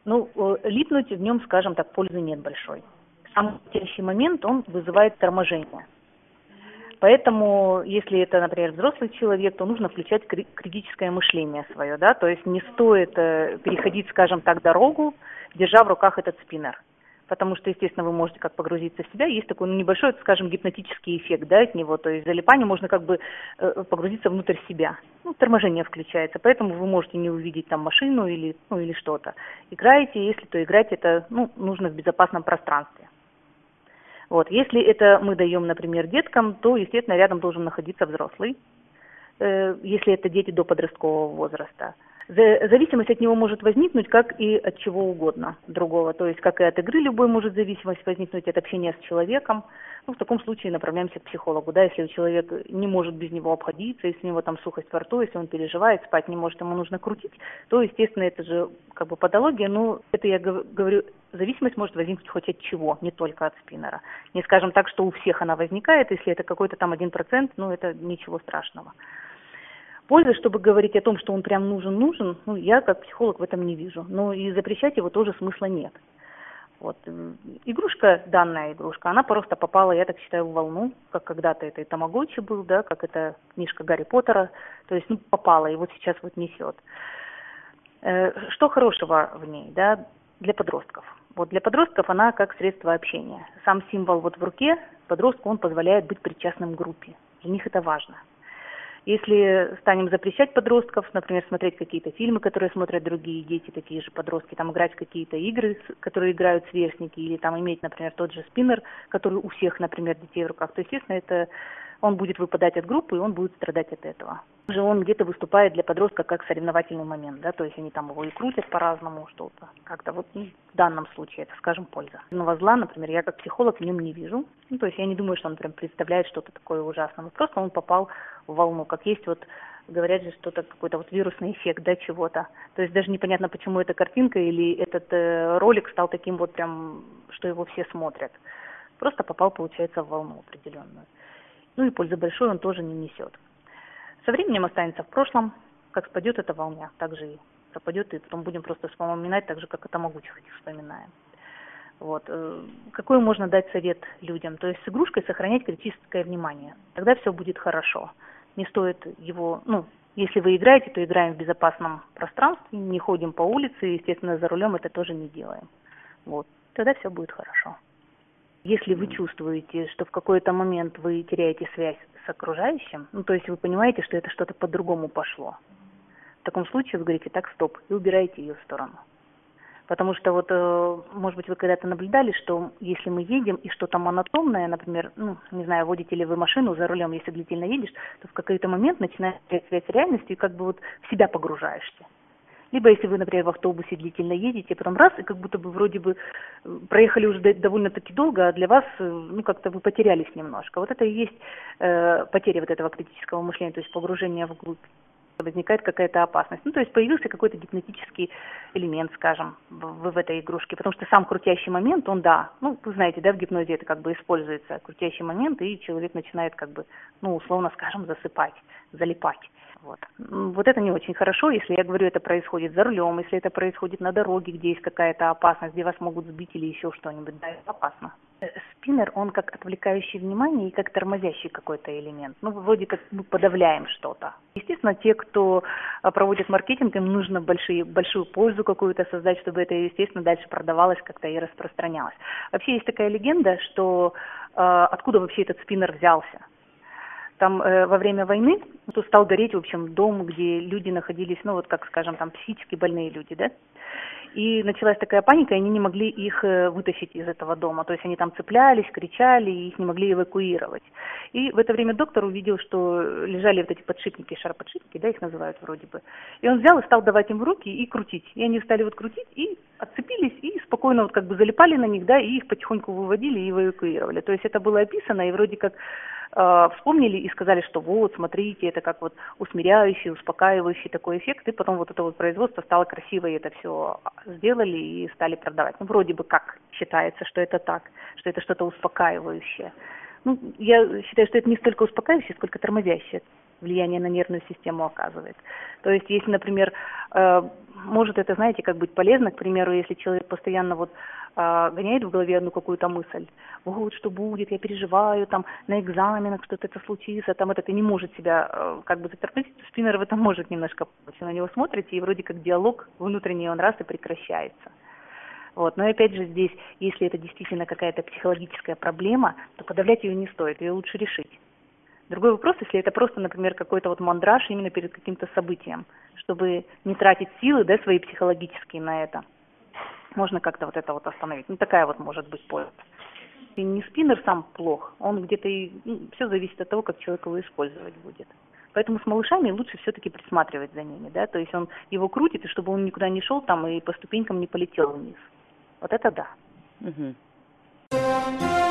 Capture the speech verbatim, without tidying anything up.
Ну, липнуть в нем, скажем так, пользы нет большой. Самый тяжелый момент, он вызывает торможение. Поэтому, если это, например, взрослый человек, то нужно включать критическое мышление свое, да, то есть не стоит переходить, скажем так, дорогу, держа в руках этот спиннер. Потому что, естественно, вы можете как погрузиться в себя. Есть такой ну, небольшой, скажем, гипнотический эффект, да, от него. То есть залипание можно как бы э, погрузиться внутрь себя. Ну, торможение включается. Поэтому вы можете не увидеть там машину или, ну, или что-то. Играете, если то играть это ну, нужно в безопасном пространстве. Вот. Если это мы даем, например, деткам, то, естественно, рядом должен находиться взрослый. Э, если это дети до подросткового возраста. Зависимость от него может возникнуть, как и от чего угодно другого. То есть, как и от игры любой может зависимость возникнуть, от общения с человеком. Ну, в таком случае направляемся к психологу. Да, если человек не может без него обходиться, если у него там сухость во рту, если он переживает, спать не может, ему нужно крутить, то, естественно, это же как бы патология. Но это я говорю, зависимость может возникнуть хоть от чего, не только от спиннера. Не скажем так, что у всех она возникает, если это какой-то там один процент, ну, это ничего страшного. Пользы, чтобы говорить о том, что он прям нужен-нужен, ну, я как психолог в этом не вижу. Но и запрещать его тоже смысла нет. Вот. Игрушка, данная игрушка, она просто попала, я так считаю, в волну, как когда-то это и Тамагочи был, да, как это книжка Гарри Поттера, то есть, ну, попала, и вот сейчас вот несет. Что хорошего в ней, да, для подростков? Вот для подростков она как средство общения. Сам символ вот в руке подростку, он позволяет быть причастным к группе. Для них это важно. Если станем запрещать подростков, например, смотреть какие-то фильмы, которые смотрят другие дети, такие же подростки, там играть в какие-то игры, которые играют сверстники, или там иметь, например, тот же спиннер, который у всех, например, детей в руках, то, естественно, это он будет выпадать от группы, и он будет страдать от этого. Также он где-то выступает для подростка как соревновательный момент, да, то есть они там его и крутят по-разному, что-то. Как-то вот ну, в данном случае это, скажем, польза. Нового зла, например, я как психолог в нем не вижу. Ну, то есть я не думаю, что он прям представляет что-то такое ужасное. Просто он попал в волну, как есть вот говорят же, что-то какой-то вот вирусный эффект, да, чего-то. То есть даже непонятно, почему эта картинка или этот э, ролик стал таким вот прям, что его все смотрят. Просто попал, получается, в волну определенную. Ну и пользы большой он тоже не несет. Со временем останется в прошлом, как спадет эта волна, так же и пропадет, и потом будем просто вспоминать так же, как и Тамагочи вспоминаем. Вот. Какой можно дать совет людям? То есть с игрушкой сохранять критическое внимание. Тогда все будет хорошо. Не стоит его, ну, если вы играете, то играем в безопасном пространстве, не ходим по улице, и, естественно, за рулем это тоже не делаем. Вот. Тогда все будет хорошо. Если вы чувствуете, что в какой-то момент вы теряете связь с окружающим, ну, то есть вы понимаете, что это что-то по-другому пошло, в таком случае вы говорите, так, стоп, и убираете ее в сторону. Потому что вот, может быть, вы когда-то наблюдали, что если мы едем и что-то монотонное, например, ну, не знаю, водите ли вы машину за рулем, если длительно едешь, то в какой-то момент начинаешь терять связь с реальностью и как бы вот в себя погружаешься. Либо если вы, например, в автобусе длительно едете, потом раз, и как будто бы вроде бы проехали уже довольно-таки долго, а для вас, ну, как-то вы потерялись немножко. Вот это и есть э, потеря вот этого критического мышления, то есть погружение вглубь. Возникает какая-то опасность. Ну, то есть появился какой-то гипнотический элемент, скажем, в, в этой игрушке. Потому что сам крутящий момент, он, да, ну, вы знаете, да, в гипнозе это как бы используется, крутящий момент, и человек начинает как бы, ну, условно скажем, засыпать, залипать. Вот. Вот это не очень хорошо, если я говорю, это происходит за рулем, если это происходит на дороге, где есть какая-то опасность, где вас могут сбить или еще что-нибудь, да, это опасно. Спиннер, он как отвлекающий внимание и как тормозящий какой-то элемент. Ну, вроде как мы подавляем что-то. Естественно, те, кто проводит маркетинг, им нужно большие, большую пользу какую-то создать, чтобы это, естественно, дальше продавалось как-то и распространялось. Вообще есть такая легенда, что э, откуда вообще этот спиннер взялся. Там э, во время войны то стал гореть, в общем, дом, где люди находились, ну вот как, скажем, там психически больные люди, да. И началась такая паника, и они не могли их э, вытащить из этого дома. То есть они там цеплялись, кричали, и их не могли эвакуировать. И в это время доктор увидел, что лежали вот эти подшипники, шароподшипники, да, их называют вроде бы. И он взял и стал давать им в руки и крутить. И они стали вот крутить, и отцепились, и спокойно вот как бы залипали на них, да, и их потихоньку выводили и эвакуировали. То есть это было описано, и вроде как э, вспомнили и сказали, что вот, смотрите, это как вот усмиряющий, успокаивающий такой эффект. И потом вот это вот производство стало красиво, и это все сделали и стали продавать. Ну, вроде бы как считается, что это так, что это что-то успокаивающее. Ну, я считаю, что это не столько успокаивающее, сколько тормозящее. влияние на нервную систему оказывает. То есть, если, например, э, может это, знаете, как быть полезно, к примеру, если человек постоянно вот э, гоняет в голове одну какую-то мысль, вот что будет, я переживаю, там, на экзаменах что-то это случится, там, это, и не может себя э, как бы заторпедить, спиннер в этом может немножко помочь. Вы на него смотрите, и вроде как диалог внутренний, он раз и прекращается. Вот. Но опять же здесь, если это действительно какая-то психологическая проблема, то подавлять ее не стоит, ее лучше решить. Другой вопрос, если это просто, например, какой-то вот мандраж именно перед каким-то событием, чтобы не тратить силы, да, свои психологические на это. Можно как-то вот это вот остановить. Ну, такая вот может быть польза. И не спиннер сам плох, он где-то и... Ну, все зависит от того, как человек его использовать будет. Поэтому с малышами лучше все-таки присматривать за ними, да, то есть он его крутит, и чтобы он никуда не шел там и по ступенькам не полетел вниз. Вот это да. Угу.